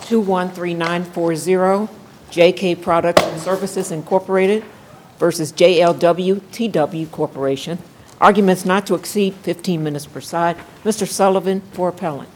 213940, JK Products and Services Incorporated versus JLW TW Corporation. Arguments not to exceed 15 minutes per side. Mr. Sullivan for appellant.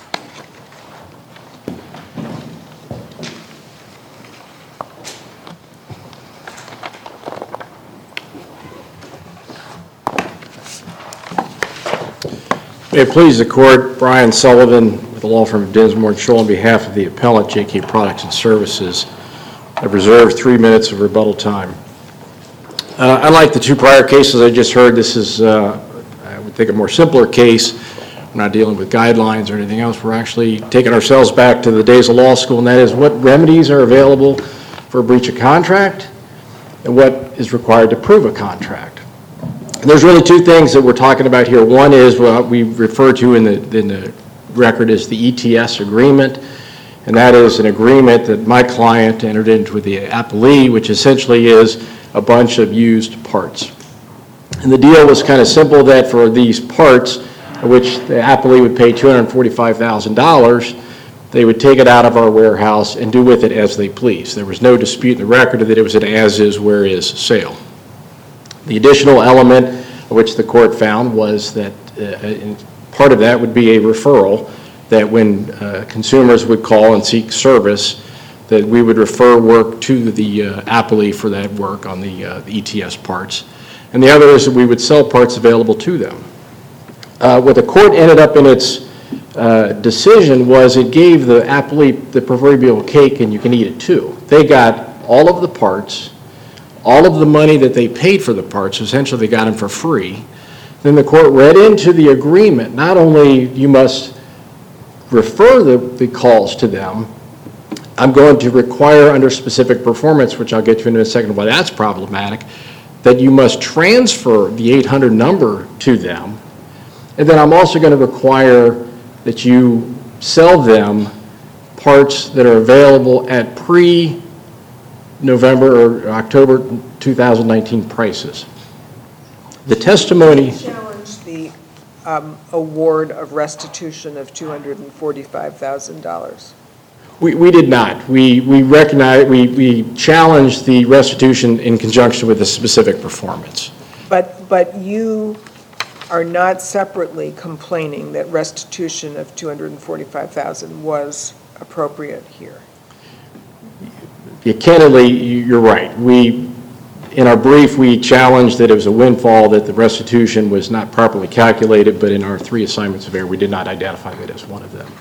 May it please the Court, Brian Sullivan with the law firm of Dinsmore & Scholl on behalf of the appellant, JK Products and Services. I've reserved 3 minutes of rebuttal time. Unlike the two prior cases I just heard, this is, I would think, a more simpler case. We're not dealing with guidelines or anything else. We're actually taking ourselves back to the days of law school, and that is what remedies are available for a breach of contract and what is required to prove a contract. And there's really two things that we're talking about here. One is what we refer to in the record as the ETS agreement, and that is an agreement that my client entered into with the appellee, which essentially is a bunch of used parts. And the deal was kind of simple, that for these parts, which the appellee would pay $245,000, they would take it out of our warehouse and do with it as they please. There was no dispute in the record that it was an as-is, where-is sale. The additional element which the court found was that part of that would be a referral, that when consumers would call and seek service, that we would refer work to the appellee for that work on the ETS parts. And the other is that we would sell parts available to them. What the court ended up in its decision was it gave the appellee the proverbial cake and you can eat it too. They got all of the parts, all of the money that they paid for the parts, essentially they got them for free. Then the court read into the agreement, not only you must refer the calls to them, I'm going to require under specific performance, which I'll get to in a second why that's problematic, that you must transfer the 800 number to them. And then I'm also going to require that you sell them parts that are available at pre-November or October 2019 prices. The testimony... Did you challenge the award of restitution of $245,000? We did not. We challenged the restitution in conjunction with a specific performance. But you are not separately complaining that restitution of $245,000 was appropriate here? Yeah, candidly, you're right. In our brief, we challenged that it was a windfall, that the restitution was not properly calculated, but in our 3 assignments of error, we did not identify that as one of them.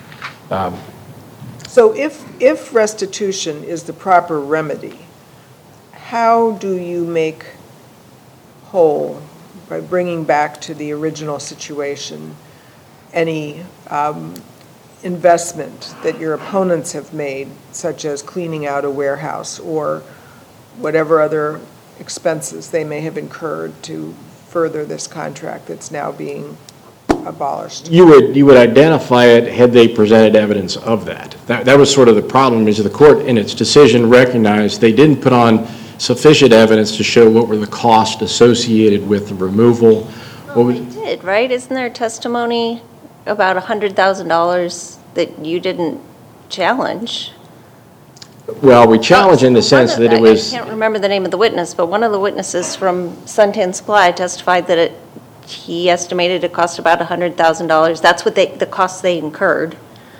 So if restitution is the proper remedy, how do you make whole, by bringing back to the original situation, any investment that your opponents have made, such as cleaning out a warehouse or whatever other expenses they may have incurred to further this contract that's now being abolished? You would identify it had they presented evidence of that. That was sort of the problem, is the court in its decision recognized they didn't put on sufficient evidence to show what were the costs associated with the removal. Well, they did, right? Isn't there testimony about $100,000 that you didn't challenge? Well, we challenged in the sense that it was... I can't remember the name of the witness, but one of the witnesses from Suntan Supply testified that he estimated it cost about $100,000. That's what the costs they incurred,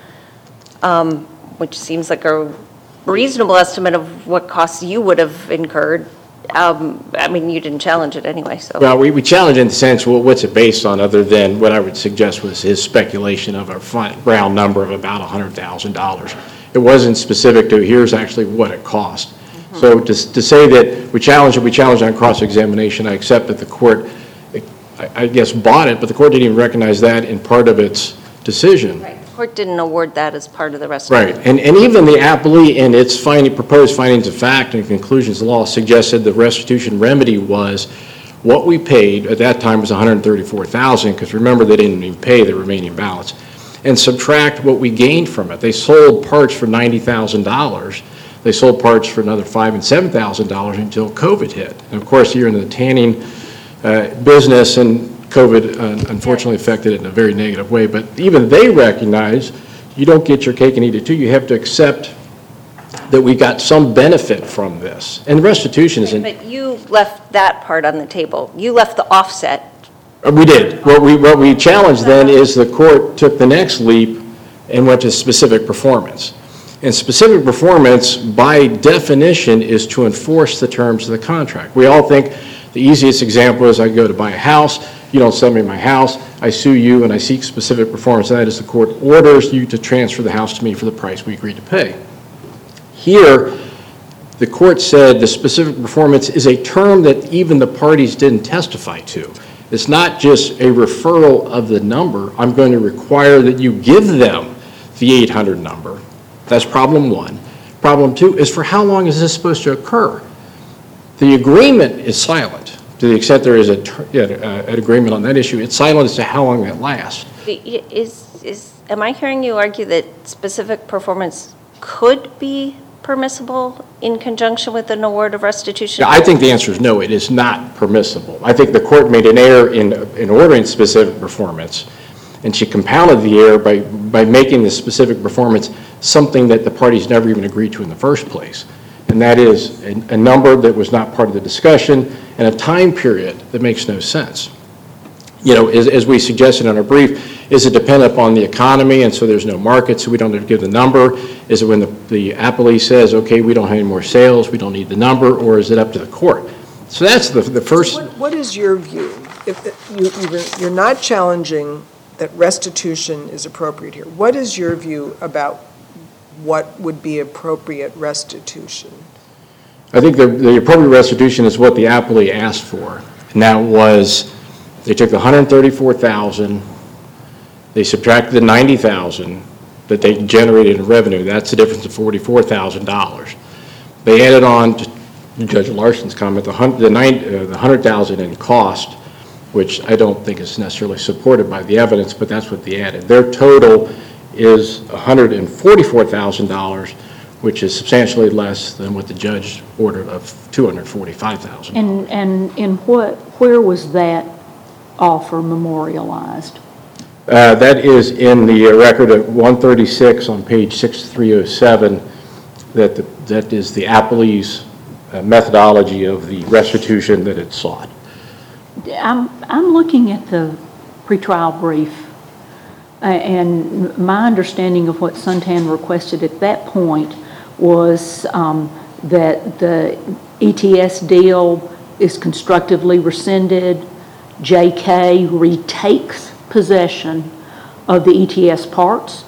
which seems like a reasonable estimate of what costs you would have incurred. I mean, you didn't challenge it anyway, so. Well, we challenged in the sense, well, what's it based on, other than what I would suggest was his speculation of a round number of about $100,000. It wasn't specific to here's actually what it cost. Mm-hmm. So to say that we challenged on cross-examination, I accept that the court, I guess, bought it, but the court didn't even recognize that in part of its decision. Right. The court didn't award that as part of the restitution. Right. And even the appellee in its proposed findings of fact and conclusions of law suggested the restitution remedy was what we paid at that time was $134,000, because remember they didn't even pay the remaining balance, and subtract what we gained from it. They sold parts for $90,000. They sold parts for another $5,000 and $7,000 until COVID hit. And of course, you're in the tanning business, and COVID unfortunately affected it in a very negative way. But even they recognize you don't get your cake and eat it too. You have to accept that we got some benefit from this. And restitution is But you left that part on the table. You left the offset. We did. What we challenged then is the court took the next leap and went to specific performance. And specific performance, by definition, is to enforce the terms of the contract. We all think the easiest example is I go to buy a house, you don't sell me my house, I sue you and I seek specific performance. That is, the court orders you to transfer the house to me for the price we agreed to pay. Here, the court said the specific performance is a term that even the parties didn't testify to. It's not just a referral of the number. I'm going to require that you give them the 800 number. That's problem one. Problem two is, for how long is this supposed to occur? The agreement is silent. To the extent there is an agreement on that issue, it's silent as to how long that lasts. Am I hearing you argue that specific performance could be permissible in conjunction with an award of restitution? I think the answer is no, it is not permissible. I think the court made an error in ordering specific performance, and she compounded the error by making the specific performance something that the parties never even agreed to in the first place. And that is a number that was not part of the discussion and a time period that makes no sense. You know, as we suggested in our brief, is it dependent upon the economy and so there's no market, so we don't have to give the number? Is it when the appellee says, okay, we don't have any more sales, we don't need the number, or is it up to the court? So that's the first. What is your view? You're not challenging that restitution is appropriate here. What is your view about what would be appropriate restitution? I think the appropriate restitution is what the appellee asked for. And that was, they took the $134,000, they subtracted the $90,000 that they generated in revenue. That's the difference of $44,000. They added on, to Judge Larson's comment, the $100,000 in cost, which I don't think is necessarily supported by the evidence, but that's what they added. Their total is $144,000, which is substantially less than what the judge ordered of $245,000. And where was that offer memorialized? That is in the record of 136 on page 6307. That is the appellee's methodology of the restitution that it sought. I'm looking at the pretrial brief, and my understanding of what Suntan requested at that point was that the ETS deal is constructively rescinded, JK retakes possession of the ETS parts,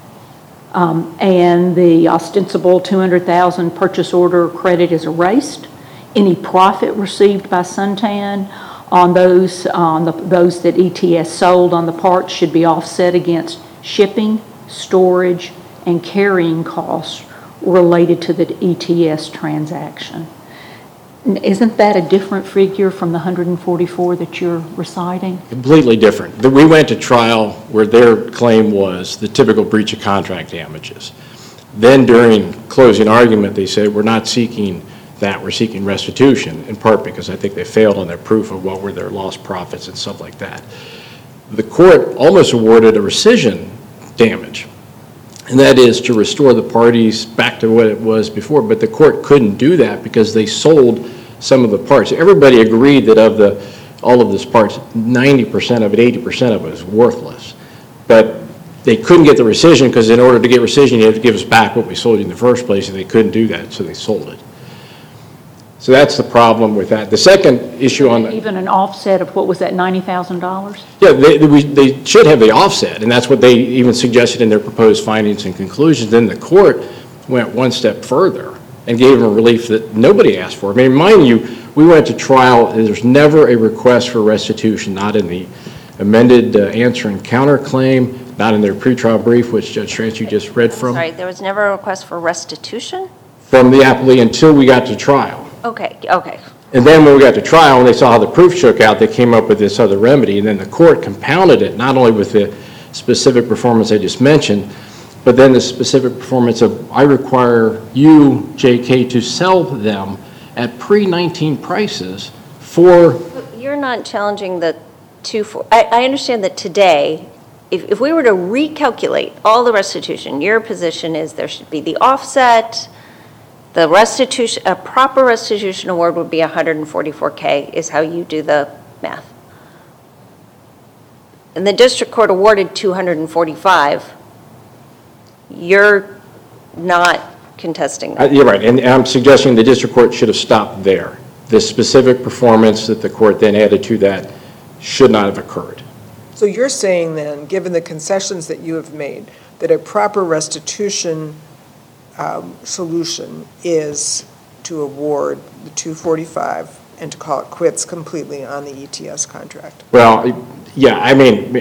and the ostensible $200,000 purchase order credit is erased. Any profit received by Suntan on those that ETS sold on the parts should be offset against shipping, storage, and carrying costs related to the ETS transaction. Isn't that a different figure from the 144 that you're reciting? Completely different. We went to trial where their claim was the typical breach of contract damages. Then during closing argument, they said, we're not seeking that, we're seeking restitution, in part because I think they failed on their proof of what were their lost profits and stuff like that. The court almost awarded a rescission damage, and that is to restore the parties back to what it was before, but the court couldn't do that because they sold some of the parts. Everybody agreed that of all of this parts, 90% of it, 80% of it was worthless. But they couldn't get the rescission because in order to get rescission, you have to give us back what we sold you in the first place, and they couldn't do that, so they sold it. So that's the problem with that. The second issue on the... Even an offset of what was that, $90,000? Yeah, they should have the offset, and that's what they even suggested in their proposed findings and conclusions. Then the court went one step further and gave them a relief that nobody asked for. I mean, mind you, we went to trial, and there's never a request for restitution, not in the amended answer and counterclaim, not in their pretrial brief, which Judge Strange, you just read from. Sorry, there was never a request for restitution? From the appellee until we got to trial. Okay. And then when we got to trial and they saw how the proof shook out, they came up with this other remedy, and then the court compounded it, not only with the specific performance I just mentioned, but then the specific performance of, I require you, JK, to sell them at pre-19 prices for... You're not challenging the I understand that today if we were to recalculate all the restitution, your position is there should be the offset, the restitution, a proper restitution award would be $144K is how you do the math. And the district court awarded $245. You're not contesting that. You're right, and I'm suggesting the district court should have stopped there. The specific performance that the court then added to that should not have occurred. So you're saying then, given the concessions that you have made, that a proper restitution solution is to award the $245 and to call it quits completely on the ETS contract? Well, yeah, I mean,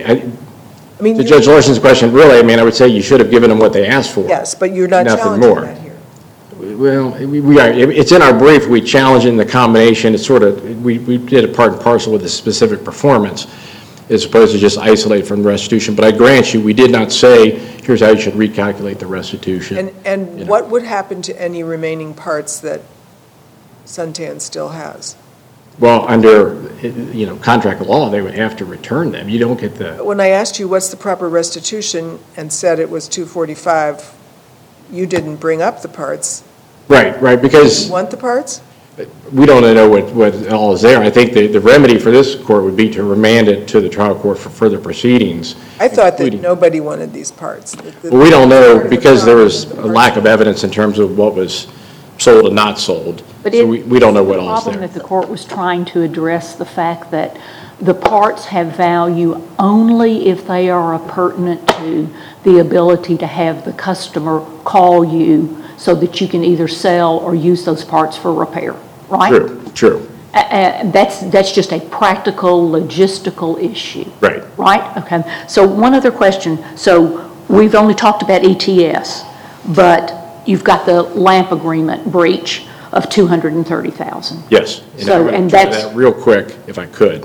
to Judge Larson's question, really, I mean, I would say you should have given them what they asked for. Yes, but you're not Nothing challenging more. that here. Well, we are. It's in our brief. We challenge in the combination. It's sort of, we did a part and parcel with the specific performance as opposed to just isolate from the restitution. But I grant you, we did not say, here's how you should recalculate the restitution. And what would happen to any remaining parts that Suntan still has? Well, under, contract law, they would have to return them. You don't get the... When I asked you what's the proper restitution and said it was $245, you didn't bring up the parts. Right, because... You want the parts? We don't know what all is there. I think the remedy for this court would be to remand it to the trial court for further proceedings. I thought that nobody wanted these parts. Well, we don't know because there was a lack of evidence in terms of what was sold and not sold. But So we don't know what all is The problem there. that the court was trying to address the fact that the parts have value only if they are pertinent to the ability to have the customer call you so that you can either sell or use those parts for repair, right? True. That's just a practical, logistical issue. Right. Right? Okay. So one other question. So we've only talked about ETS, but you've got the LAMP agreement breach of $230,000. Yes. So, I'm gonna and do that's- that real quick, if I could.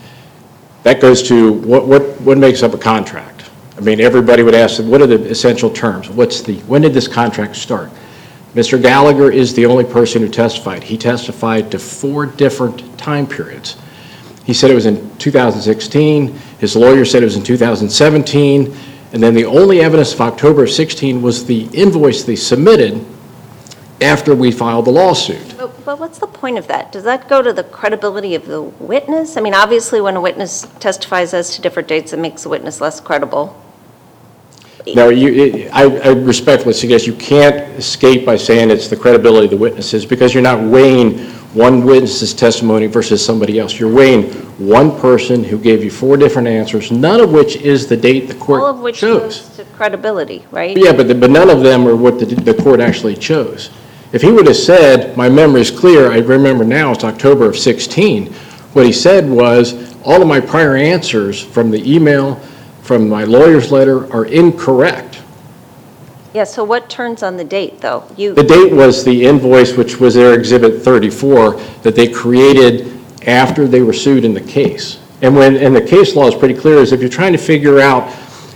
That goes to what makes up a contract. I mean, everybody would ask, what are the essential terms? When did this contract start? Mr. Gallagher is the only person who testified. He testified to 4 different time periods. He said it was in 2016. His lawyer said it was in 2017. And then the only evidence of October of 16 was the invoice they submitted after we filed the lawsuit. But what's the point of that? Does that go to the credibility of the witness? I mean, obviously, when a witness testifies as to different dates, it makes the witness less credible. No, I respectfully suggest you can't escape by saying it's the credibility of the witnesses because you're not weighing one witness's testimony versus somebody else. You're weighing one person who gave you 4 different answers, none of which is the date the court chose. All of which goes to credibility, right? Yeah, but none of them are what the court actually chose. If he would have said, my memory is clear, I remember now it's October of 16, what he said was, all of my prior answers from the email, from my lawyer's letter are incorrect. Yeah, so what turns on the date, though? The date was the invoice, which was their Exhibit 34, that they created after they were sued in the case. And the case law is pretty clear, is if you're trying to figure out,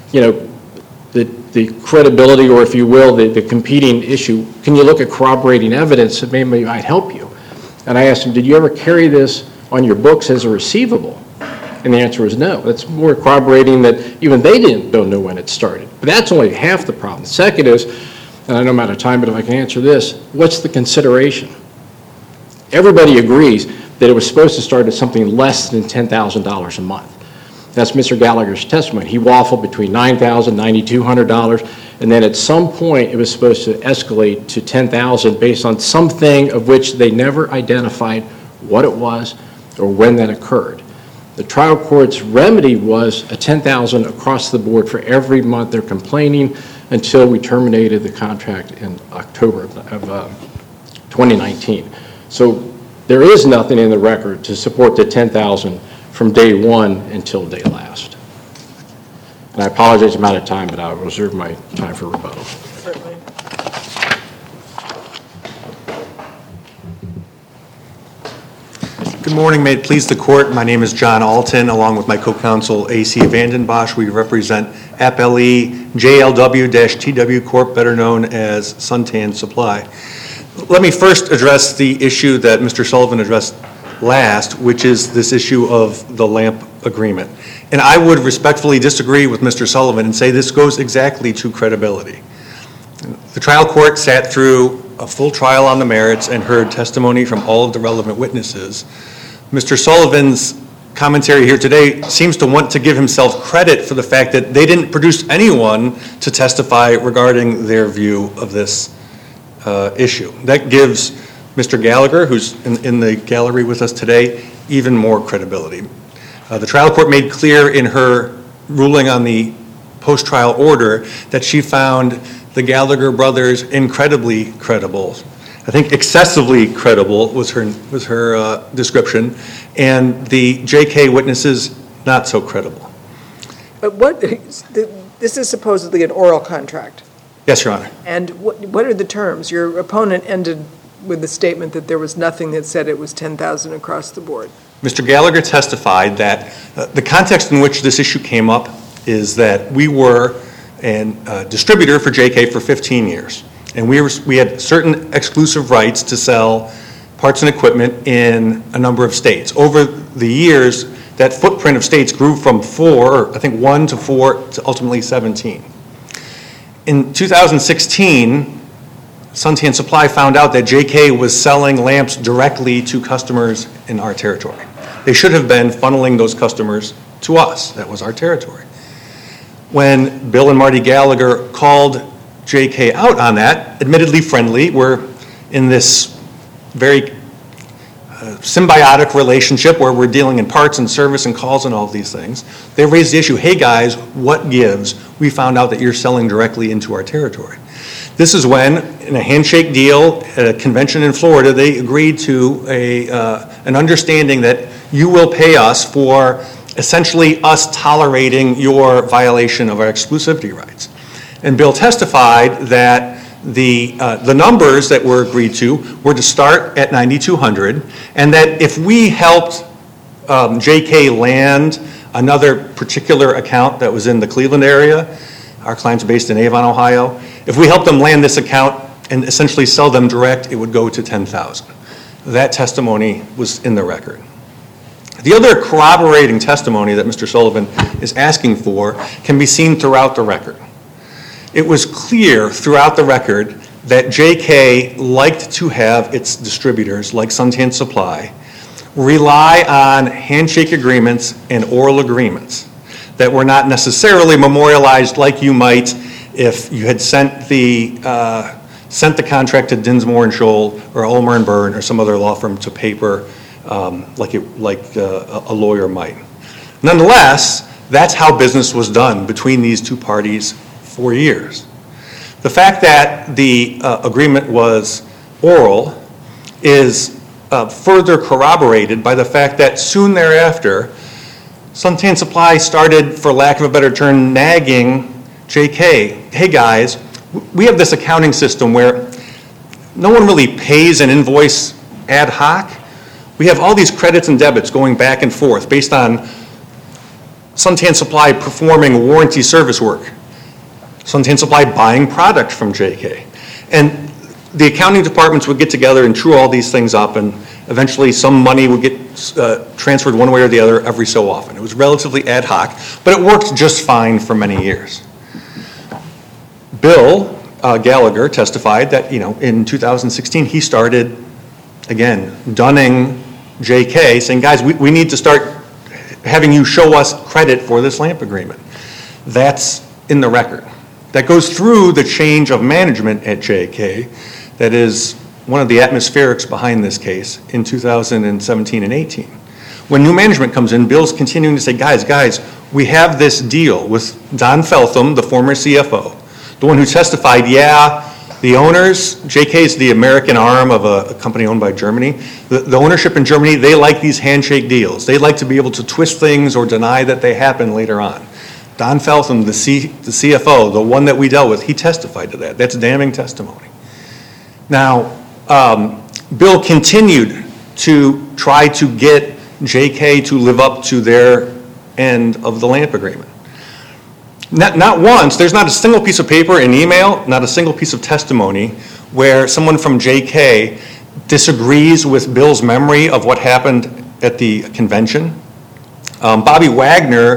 the credibility, or if you will, the competing issue, can you look at corroborating evidence that maybe might help you? And I asked him, did you ever carry this on your books as a receivable? And the answer was no. That's more corroborating that even they don't know when it started. But that's only half the problem. The second is, and I know I'm out of time, but if I can answer this, what's the consideration? Everybody agrees that it was supposed to start at something less than $10,000 a month. That's Mr. Gallagher's testimony. He waffled between $9,000, $9,200, and then at some point it was supposed to escalate to $10,000 based on something of which they never identified what it was or when that occurred. The trial court's remedy was a $10,000 across the board for every month they're complaining until we terminated the contract in October of 2019. So there is nothing in the record to support the $10,000 from day one until day last. And I apologize, I'm out of time, but I'll reserve my time for rebuttal. Certainly. Good morning. May it please the court. My name is John Alton, along with my co-counsel A.C. Vandenbosch. We represent APLE JLW-TW Corp., better known as Suntan Supply. Let me first address the issue that Mr. Sullivan addressed last, which is this issue of the LAMP agreement. And I would respectfully disagree with Mr. Sullivan and say this goes exactly to credibility. The trial court sat through a full trial on the merits and heard testimony from all of the relevant witnesses. Mr. Sullivan's commentary here today seems to want to give himself credit for the fact that they didn't produce anyone to testify regarding their view of this issue. That gives Mr. Gallagher, who's in the gallery with us today, even more credibility. The trial court made clear in her ruling on the post-trial order that she found the Gallagher brothers incredibly credible. I think excessively credible was her description, and the JK witnesses not so credible. But this is supposedly an oral contract. Yes, Your Honor. And what are the terms? Your opponent ended with the statement that there was nothing that said it was 10,000 across the board. Mr. Gallagher testified that the context in which this issue came up is that we were a distributor for JK for 15 years. And we had certain exclusive rights to sell parts and equipment in a number of states. Over the years, that footprint of states grew from 1 to 4 to ultimately 17. In 2016, Suntan Supply found out that JK was selling lamps directly to customers in our territory. They should have been funneling those customers to us. That was our territory. When Bill and Marty Gallagher called JK out on that, admittedly friendly, we're in this very symbiotic relationship where we're dealing in parts and service and calls and all of these things. They raised the issue, hey guys, what gives? We found out that you're selling directly into our territory. This is when, in a handshake deal at a convention in Florida, they agreed to an understanding that you will pay us for essentially us tolerating your violation of our exclusivity rights. And Bill testified that the numbers that were agreed to were to start at 9,200, and that if we helped JK land another particular account that was in the Cleveland area, our client's based in Avon, Ohio, if we helped them land this account and essentially sell them direct, it would go to 10,000. That testimony was in the record. The other corroborating testimony that Mr. Sullivan is asking for can be seen throughout the record. It was clear throughout the record that JK liked to have its distributors, like Suntan Supply, rely on handshake agreements and oral agreements that were not necessarily memorialized like you might if you had sent the contract to Dinsmore and Scholl or Ulmer and Byrne or some other law firm to paper like a lawyer might. Nonetheless, that's how business was done between these two parties for years. The fact that the agreement was oral is further corroborated by the fact that soon thereafter, Suntan Supply started, for lack of a better term, nagging JK, hey guys, we have this accounting system where no one really pays an invoice ad hoc. We have all these credits and debits going back and forth based on Suntan Supply performing warranty service work, Suntan Supply buying product from JK. And the accounting departments would get together and true all these things up, and eventually some money would get transferred one way or the other every so often. It was relatively ad hoc, but it worked just fine for many years. Bill Gallagher testified that, in 2016 he started, again, dunning JK, saying, guys, we need to start having you show us credit for this lamp agreement. That's in the record. That goes through the change of management at JK. That is one of the atmospherics behind this case in 2017 and 18. When new management comes in, Bill's continuing to say, guys, we have this deal with Don Feltham, the former CFO, the one who testified, the owners, JK is the American arm of a company owned by Germany. The ownership in Germany, they like these handshake deals. They like to be able to twist things or deny that they happen later on. Don Feltham, the CFO, the one that we dealt with, he testified to that. That's damning testimony. Now, Bill continued to try to get JK to live up to their end of the lamp agreement. Not once, there's not a single piece of paper, an email, not a single piece of testimony where someone from JK disagrees with Bill's memory of what happened at the convention. Bobby Wagner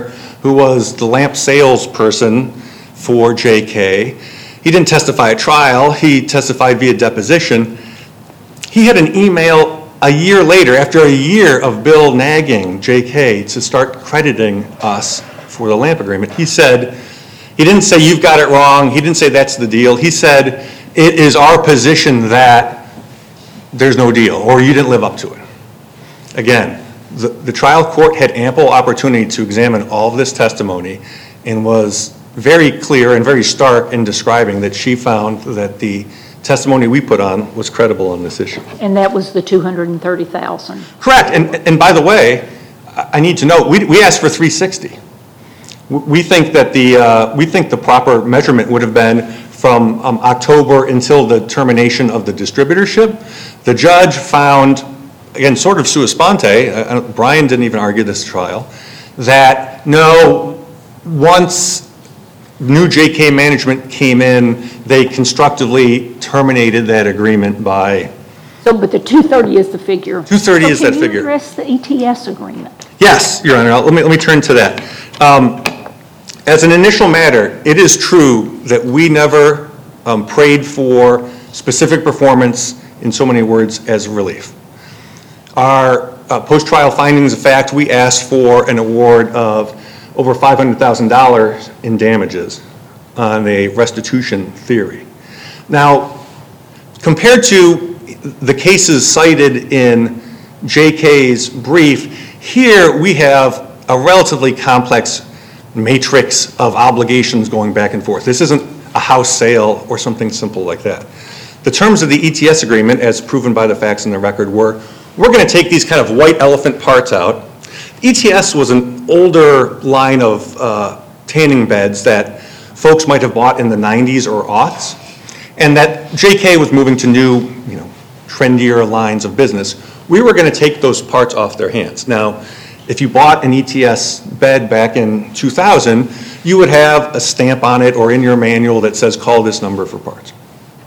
who was the lamp salesperson for JK. He didn't testify at trial. He testified via deposition. He had an email a year later, after a year of Bill nagging JK to start crediting us for the lamp agreement. He said, he didn't say you've got it wrong. He didn't say that's the deal. He said it is our position that there's no deal or you didn't live up to it. Again, the trial court had ample opportunity to examine all of this testimony and was very clear and very stark in describing that she found that the testimony we put on was credible on this issue. And that was the 230,000. Correct. And by the way, I need to note, we asked for 360. We think that the proper measurement would have been from October until the termination of the distributorship. The judge found, again, sort of sua sponte, Brian didn't even argue this trial, that no, once new JK management came in, they constructively terminated that agreement by... So, but the 230 is the figure. 230 is that Can you figure. address the ETS agreement? Yes, Your Honor, let me turn to that. As an initial matter, it is true that we never prayed for specific performance, in so many words, as relief. Our post-trial findings of fact, we asked for an award of over $500,000 in damages on a restitution theory. Now, compared to the cases cited in JK's brief, here we have a relatively complex matrix of obligations going back and forth. This isn't a house sale or something simple like that. The terms of the ETS agreement, as proven by the facts in the record, were we're going to take these kind of white elephant parts out. ETS was an older line of tanning beds that folks might have bought in the 90s or aughts, and that JK was moving to new, trendier lines of business. We were going to take those parts off their hands. Now, if you bought an ETS bed back in 2000, you would have a stamp on it or in your manual that says call this number for parts.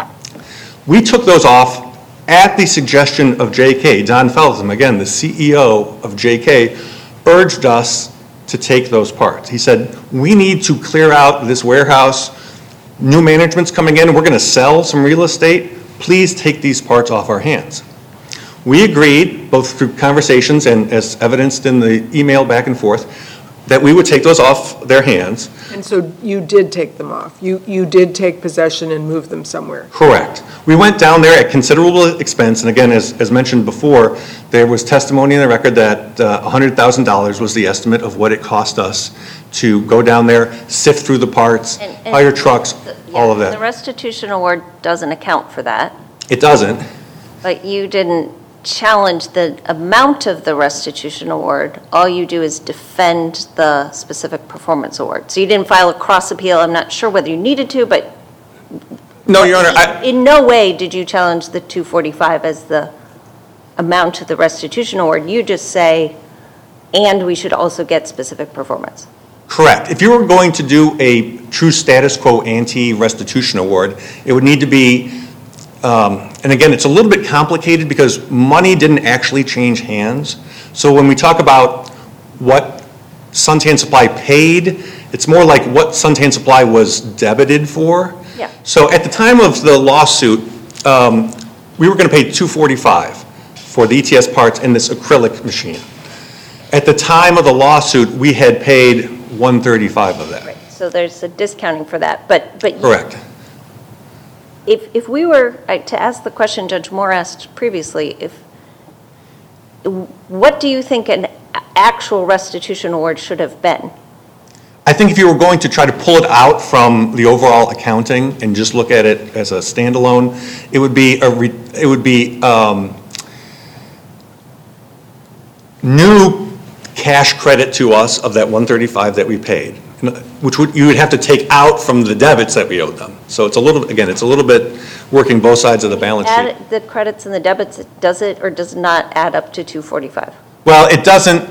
We took those off at the suggestion of JK. Don Feltham, again, the CEO of JK, urged us to take those parts. He said, we need to clear out this warehouse. New management's coming in. We're going to sell some real estate. Please take these parts off our hands. We agreed, both through conversations and as evidenced in the email back and forth, that we would take those off their hands. And so you did take them off? You did take possession and move them somewhere? Correct. We went down there at considerable expense, and again, as mentioned before, there was testimony in the record that $100,000 was the estimate of what it cost us to go down there, sift through the parts, hire trucks, all of that. The restitution award doesn't account for that. It doesn't. But you didn't challenge the amount of the restitution award. All you do is defend the specific performance award. So you didn't file a cross appeal. I'm not sure whether you needed to, but No, Your Honor. in no way did you challenge the 245 as the amount of the restitution award. You just say, and we should also get specific performance. Correct. If you were going to do a true status quo ante restitution award, it would need to be, and again, it's a little bit complicated because money didn't actually change hands. So when we talk about what Suntan Supply paid, it's more like what Suntan Supply was debited for. Yeah. So at the time of the lawsuit, we were going to pay $245 for the ETS parts in this acrylic machine. At the time of the lawsuit, we had paid $135 of that. Right. So there's a discounting for that. But Correct. If we were to ask the question Judge Moore asked previously, what do you think an actual restitution award should have been? I think if you were going to try to pull it out from the overall accounting and just look at it as a standalone, it would be new cash credit to us of that $135 that we paid, which you would have to take out from the debits that we owed them. So it's a little bit working both sides of the balance sheet. The credits and the debits, does it or does not add up to 245? Well, it doesn't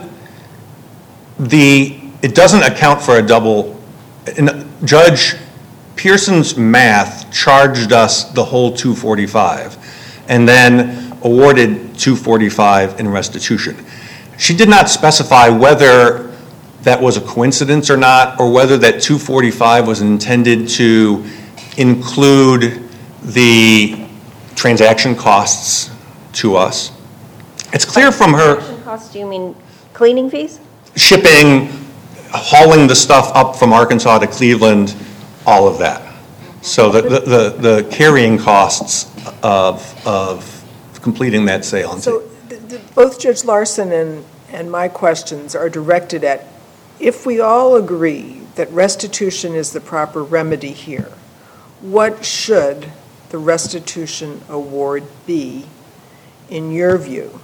account for a double. Judge Pearson's math charged us the whole 245 and then awarded 245 in restitution. She did not specify whether that was a coincidence or not, or whether that 245 was intended to include the transaction costs to us. It's clear from her Transaction costs, do you mean cleaning fees? shipping, hauling the stuff up from Arkansas to Cleveland, all of that. So the carrying costs of completing that sale. So both Judge Larson and my questions are directed at, if we all agree that restitution is the proper remedy here, what should the restitution award be, in your view?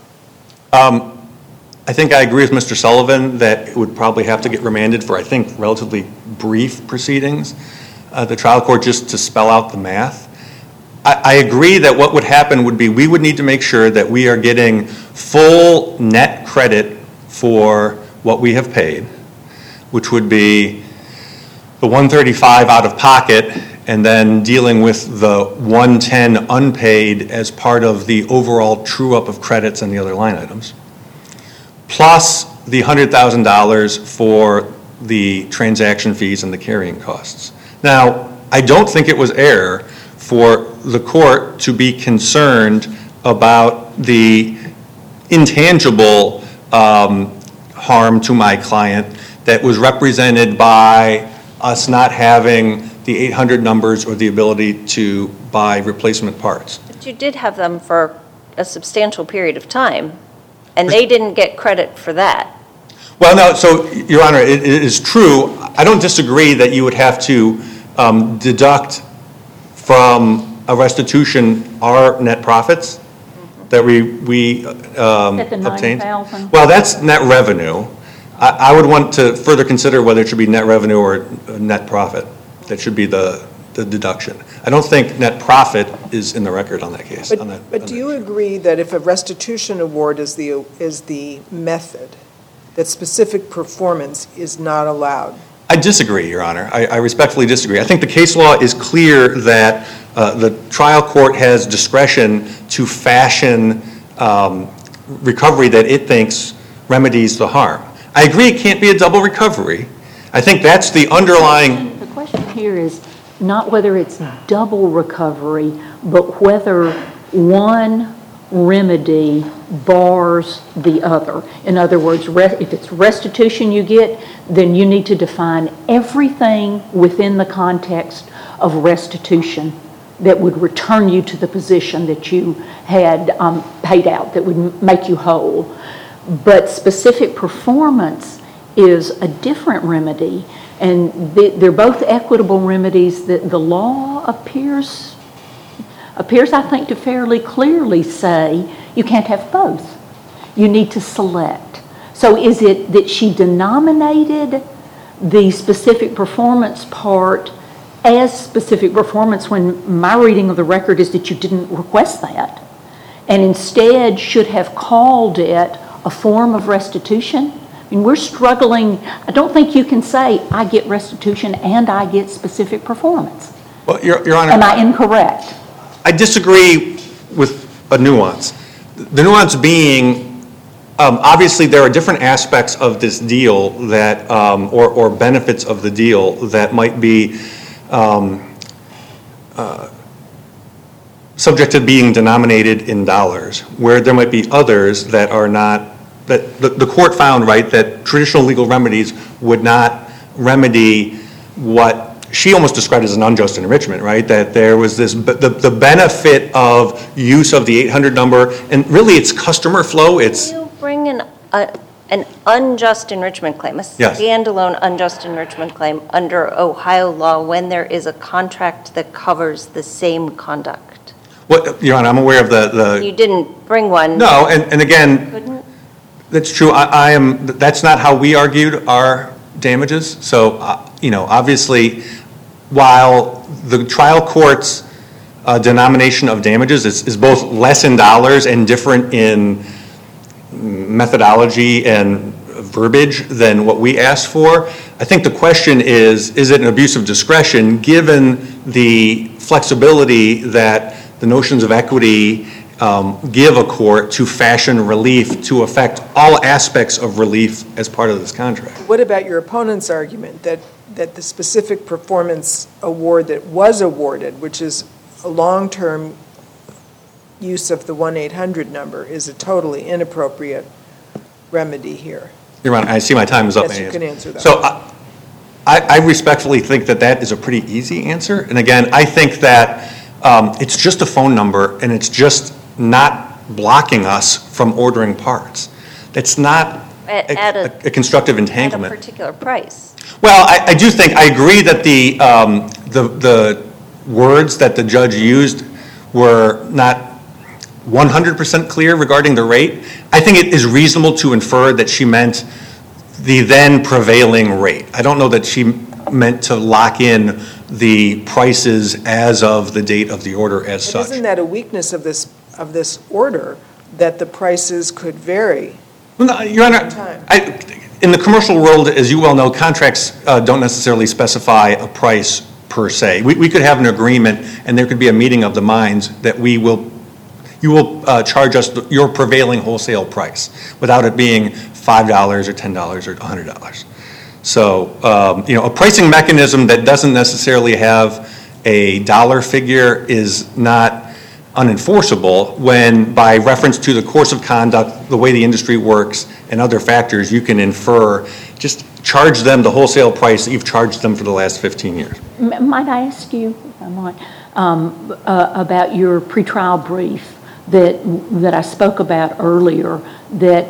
I think I agree with Mr. Sullivan that it would probably have to get remanded for, I think, relatively brief proceedings, the trial court, just to spell out the math. I agree that what would happen would be we would need to make sure that we are getting full net credit for what we have paid, which would be the 135 out of pocket and then dealing with the 110 unpaid as part of the overall true-up of credits and the other line items, plus the $100,000 for the transaction fees and the carrying costs. Now, I don't think it was error for the court to be concerned about the intangible harm to my client that was represented by us not having the 800 numbers or the ability to buy replacement parts. But you did have them for a substantial period of time, and they didn't get credit for that. Well, no, so, Your Honor, it is true. I don't disagree that you would have to deduct from a restitution our net profits that we At the obtained. $9,000? Well, that's net revenue. I would want to further consider whether it should be net revenue or net profit. That should be the deduction. I don't think net profit is in the record on that case. But do you agree that if a restitution award is the method, that specific performance is not allowed? I disagree, Your Honor. I respectfully disagree. I think the case law is clear that the trial court has discretion to fashion recovery that it thinks remedies the harm. I agree it can't be a double recovery. I think that's the underlying... The question here is not whether it's double recovery, but whether one remedy bars the other. In other words, if it's restitution you get, then you need to define everything within the context of restitution that would return you to the position that you had paid out, that would make you whole. But specific performance is a different remedy, and they're both equitable remedies that the law appears, I think, to fairly clearly say you can't have both. You need to select. So is it that she denominated the specific performance part as specific performance when my reading of the record is that you didn't request that, and instead should have called it a form of restitution? I mean, we're struggling. I don't think you can say, I get restitution and I get specific performance. Well, Your Honor... Am I incorrect? I disagree with a nuance. The nuance being, obviously there are different aspects of this deal that, or benefits of the deal that might be subject to being denominated in dollars, where there might be others that are not, that the court found, right, that traditional legal remedies would not remedy what she almost described as an unjust enrichment, right? That there was this, the benefit of use of the 800 number, and really it's customer flow, it's... Can you bring an unjust enrichment claim, a Yes. standalone unjust enrichment claim under Ohio law when there is a contract that covers the same conduct? What, Your Honor, I'm aware of the... You didn't bring one. No, and again, Couldn't? that's true. That's not how we argued our damages. So, obviously, while the trial court's denomination of damages is both less in dollars and different in methodology and verbiage than what we asked for, I think the question is it an abuse of discretion given the flexibility that the notions of equity give a court to fashion relief to affect all aspects of relief as part of this contract. What about your opponent's argument that the specific performance award that was awarded, which is a long-term use of the 1-800 number, is a totally inappropriate remedy here? Your Honor, I see my time is up. Yes, you can answer that. So I respectfully think that that is a pretty easy answer. And again, I think that it's just a phone number, and it's just not blocking us from ordering parts. That's not a constructive entanglement. At a particular price. Well, I do think, I agree that the words that the judge used were not 100% clear regarding the rate. I think it is reasonable to infer that she meant the then prevailing rate. I don't know that she meant to lock in the prices as of the date of the order as But such. isn't that a weakness of this order, that the prices could vary? Well, no, Your Honor, Time. in the commercial world, as you well know, contracts don't necessarily specify a price per se. We could have an agreement, and there could be a meeting of the minds that you will charge us your prevailing wholesale price without it being $5 or $10 or $100. So, a pricing mechanism that doesn't necessarily have a dollar figure is not unenforceable when, by reference to the course of conduct, the way the industry works, and other factors, you can infer, just charge them the wholesale price that you've charged them for the last 15 years. Might I ask you, if I might, about your pretrial brief that I spoke about earlier, that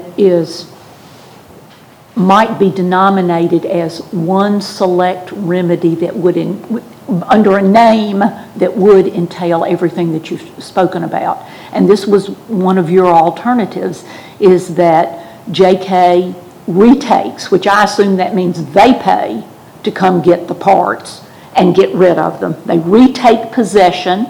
might be denominated as one select remedy that would, under a name that would entail everything that you've spoken about. And this was one of your alternatives, is that JK retakes, which I assume that means they pay to come get the parts and get rid of them. They retake possession.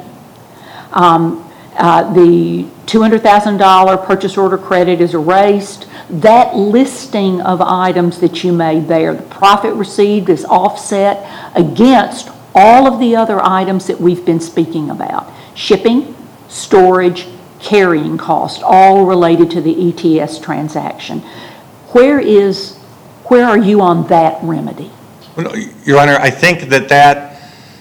The $200,000 purchase order credit is erased. That listing of items that you made there, the profit received is offset against all of the other items that we've been speaking about. Shipping, storage, carrying cost, all related to the ETS transaction. Where are you on that remedy? Well, Your Honor, I think that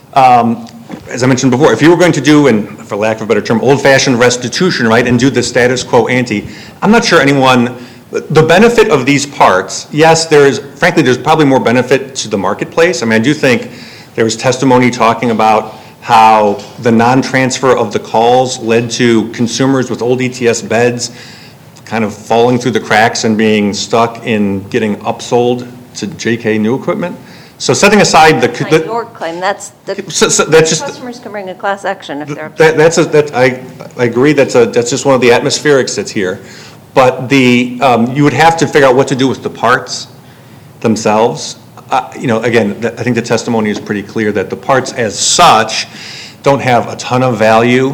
as I mentioned before, if you were going to do, and for lack of a better term, old-fashioned restitution, right, and do the status quo ante, I'm not sure the benefit of these parts, yes, frankly, there's probably more benefit to the marketplace. I mean, I do think there was testimony talking about how the non-transfer of the calls led to consumers with old ETS beds kind of falling through the cracks and being stuck in getting upsold to JK new equipment. So setting aside Not your claim, that's customers can bring a class action if they're upset. I agree, that's just one of the atmospherics that's here. But you would have to figure out what to do with the parts themselves. Again, I think the testimony is pretty clear that the parts as such don't have a ton of value.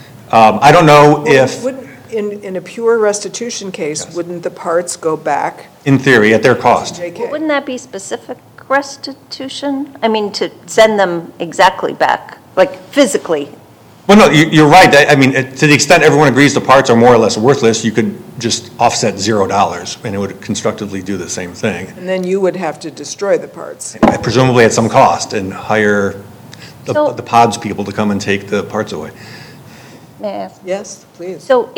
I don't know if... In a pure restitution case, yes, wouldn't the parts go back? In theory, at their cost. Well, wouldn't that be specific restitution? I mean, to send them exactly back, like physically. Well, no, you're right. I mean, to the extent everyone agrees the parts are more or less worthless, you could just offset $0 and it would constructively do the same thing. And then you would have to destroy the parts. Presumably at some cost, and hire the pods people to come and take the parts away. May I ask? Yes, please. So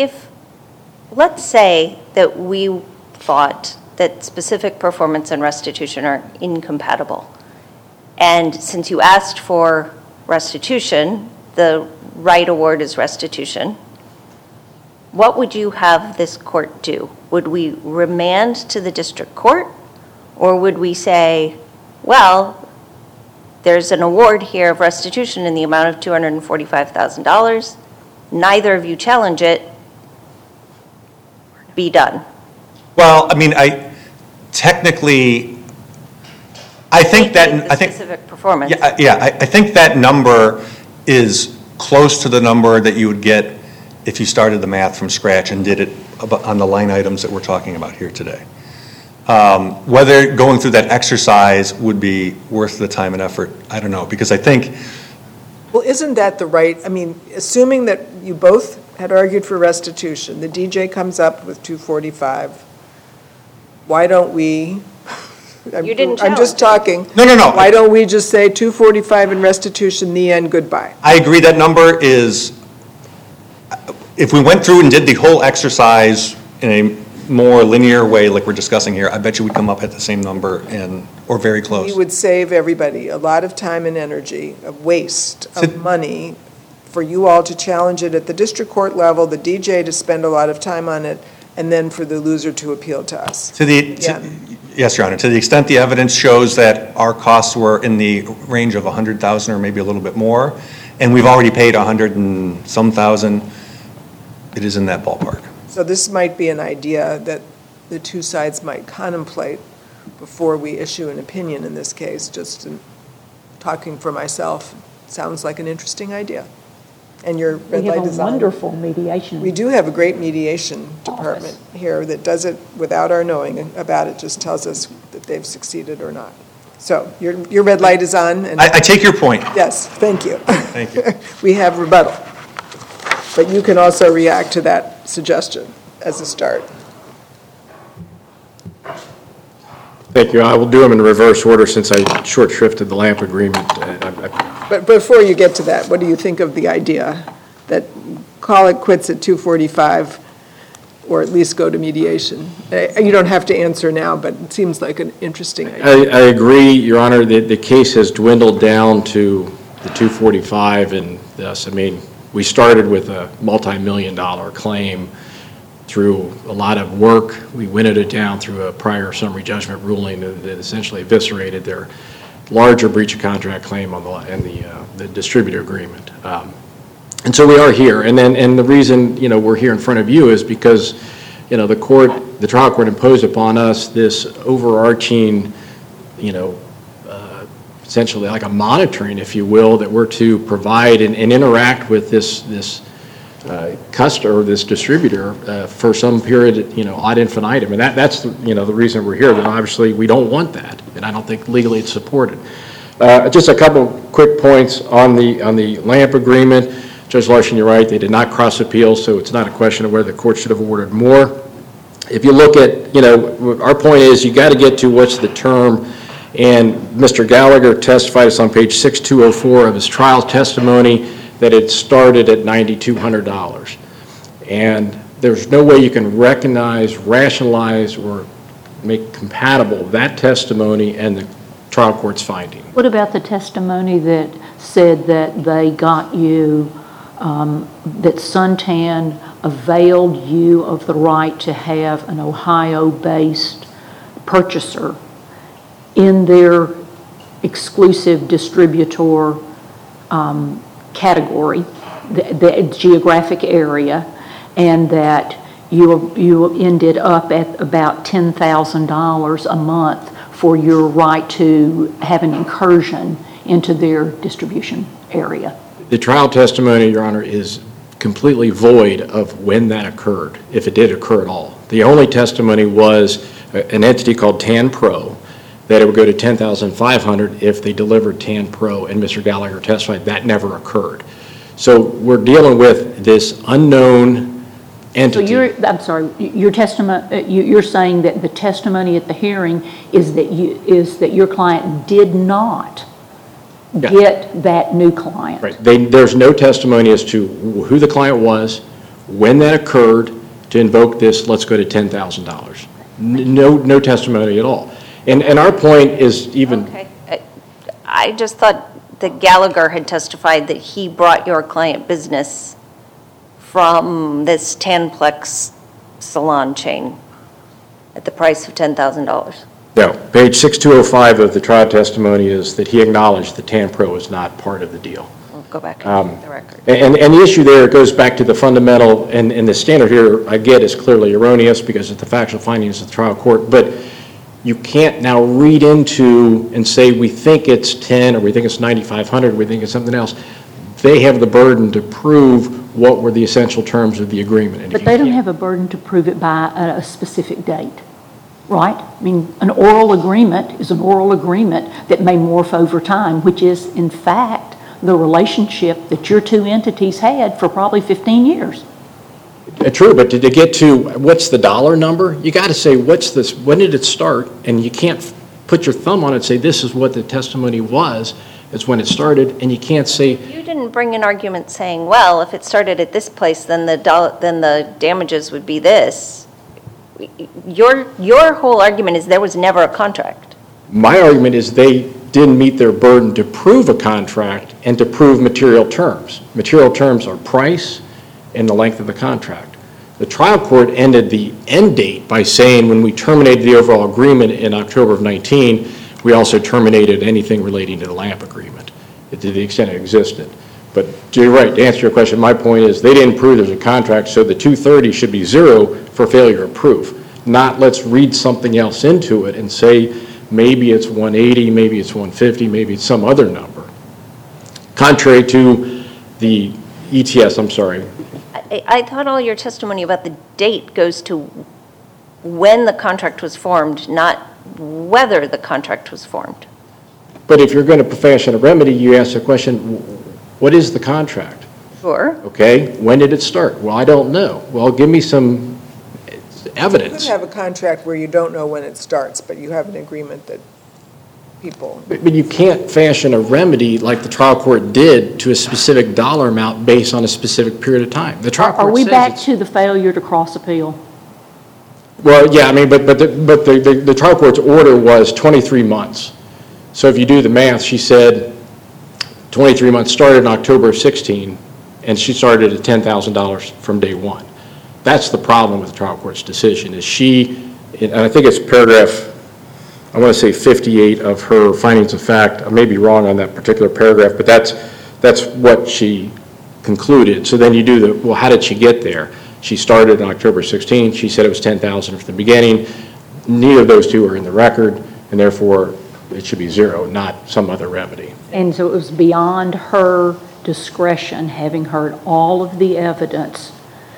let's say that we thought that specific performance and restitution are incompatible. And since you asked for restitution, the right award is restitution. What would you have this court do? Would we remand to the district court? Or would we say, well, there's an award here of restitution in the amount of $245,000. Neither of you challenge it. Be done. Well, I mean, I think that specific performance. Yeah, I think that number is close to the number that you would get if you started the math from scratch and did it on the line items that we're talking about here today. Whether going through that exercise would be worth the time and effort, I don't know, because I think... Well, isn't that the right, I mean, assuming that you both had argued for restitution. The DJ comes up with 245. Why don't we? You didn't I'm just talking. No. Why don't we just say 245 in restitution, the end, goodbye? I agree that number is, if we went through and did the whole exercise in a more linear way like we're discussing here, I bet you we'd come up at the same number or very close. We would save everybody a lot of time and energy, a waste of money for you all to challenge it at the district court level, the DJ to spend a lot of time on it, and then for the loser to appeal to us. Yes, Your Honor. To the extent the evidence shows that our costs were in the range of $100,000 or maybe a little bit more, and we've already paid $100 and some thousand, it is in that ballpark. So this might be an idea that the two sides might contemplate before we issue an opinion in this case. Just talking for myself, sounds like an interesting idea. And your red We light have a design. wonderful mediation. We do have a great mediation department here that does it without our knowing about it, just tells us that they've succeeded or not. So your red light is on. And I take your point. yes, thank you. Thank you. We have rebuttal. But you can also react to that suggestion as a start. Thank you. I will do them in reverse order since I short shrifted the LAMP agreement. But before you get to that, what do you think of the idea that call it quits at 245 or at least go to mediation? You don't have to answer now, but it seems like an interesting idea. I agree, Your Honor, that the case has dwindled down to the 245, and thus, I mean, we started with a multi-million-dollar claim through a lot of work. We winnowed it down through a prior summary judgment ruling that essentially eviscerated their larger breach of contract claim on the distributor agreement. And so we are here, and the reason we're here in front of you is because the trial court imposed upon us this overarching essentially like a monitoring, if you will, that we're to provide and interact with this customer, this distributor, for some period, ad infinitum. And that's the reason we're here. That obviously we don't want that, and I don't think legally it's supported. Just a couple quick points on the LAMP agreement. Judge Larson, you're right. They did not cross appeal, so it's not a question of whether the court should have awarded more. If you look at, our point is you got to get to what's the term. And Mr. Gallagher testified, it's on page 6204 of his trial testimony, that it started at $9,200. And there's no way you can recognize, rationalize, or make compatible that testimony and the trial court's finding. What about the testimony that said that they got you, that Suntan availed you of the right to have an Ohio-based purchaser in their exclusive distributor category, the geographic area, and that you ended up at about $10,000 a month for your right to have an incursion into their distribution area? The trial testimony, Your Honor, is completely void of when that occurred, if it did occur at all. The only testimony was an entity called TAN Pro, that it would go to $10,500 if they delivered TAN Pro, and Mr. Gallagher testified that never occurred. So we're dealing with this unknown entity. So you're saying that the testimony at the hearing is that your client did not get that new client. Right. There's no testimony as to who the client was, when that occurred, to invoke this, let's go to $10,000. No testimony at all. And our point is even... Okay. I just thought that Gallagher had testified that he brought your client business from this Tanplex salon chain at the price of $10,000. No. Page 6205 of the trial testimony is that he acknowledged that TAN Pro is not part of the deal. We'll go back to the record. And the issue there goes back to the fundamental, and the standard here, I get, is clearly erroneous because it's the factual findings of the trial court, but you can't now read into and say we think it's 10 or we think it's 9,500, we think it's something else. They have the burden to prove what were the essential terms of the agreement. And But they don't have a burden to prove it by a specific date, right? I mean, an oral agreement is an oral agreement that may morph over time, which is, in fact, the relationship that your two entities had for probably 15 years. True, but to get to what's the dollar number, you got to say, what's this, when did it start? And you can't put your thumb on it and say, this is what the testimony was, it's when it started, and you can't say, You didn't bring an argument saying, well, if it started at this place, then the damages would be this. Your whole argument is there was never a contract. my argument is they didn't meet their burden to prove a contract and to prove material terms. Material terms are price and the length of the contract. The trial court ended the end date by saying when we terminated the overall agreement in October of 19, we also terminated anything relating to the LAMP agreement, to the extent it existed. But you're right, to answer your question, my point is they didn't prove there's a contract, so the 230 should be zero for failure of proof, not let's read something else into it and say maybe it's 180, maybe it's 150, maybe it's some other number. Contrary to the ETS, I'm sorry. I thought all your testimony about the date goes to when the contract was formed, not whether the contract was formed. But if you're going to fashion a remedy, you ask the question, what is the contract? Sure. Okay, when did it start? Well, I don't know. Well, give me some evidence. You could have a contract where you don't know when it starts, but you have an agreement that people, But you can't fashion a remedy like the trial court did to a specific dollar amount based on a specific period of time. The trial court Are we says back it's- to the failure to cross appeal? Well, yeah, I mean, but the trial court's order was 23 months. So if you do the math, she said 23 months started in October of 16, and she started at $10,000 from day one. That's the problem with the trial court's decision, is she, and I think it's paragraph, I want to say 58 of her findings of fact. I may be wrong on that particular paragraph, but that's what she concluded. So then you do the, well, how did she get there? She started on October 16. She said it was 10,000 from the beginning. Neither of those two are in the record, and therefore it should be zero, not some other remedy. And so it was beyond her discretion, having heard all of the evidence,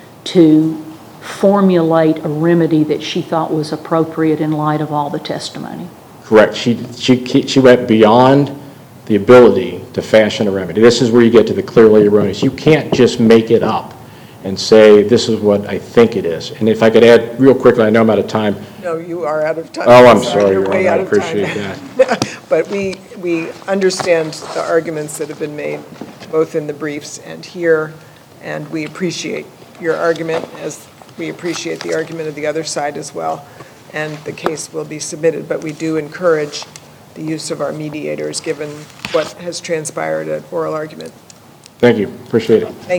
to formulate a remedy that she thought was appropriate in light of all the testimony. Correct. She went beyond the ability to fashion a remedy. This is where you get to the clearly erroneous. You can't just make it up and say, this is what I think it is. And if I could add real quickly, I know I'm out of time. no, you are out of time. Oh, I'm sorry, You're Your way Honor, I out of time. appreciate that. But we understand the arguments that have been made, both in the briefs and here, and we appreciate your argument, as we appreciate the argument of the other side as well, and the case will be submitted. But we do encourage the use of our mediators, given what has transpired at oral argument. Thank you. Appreciate it.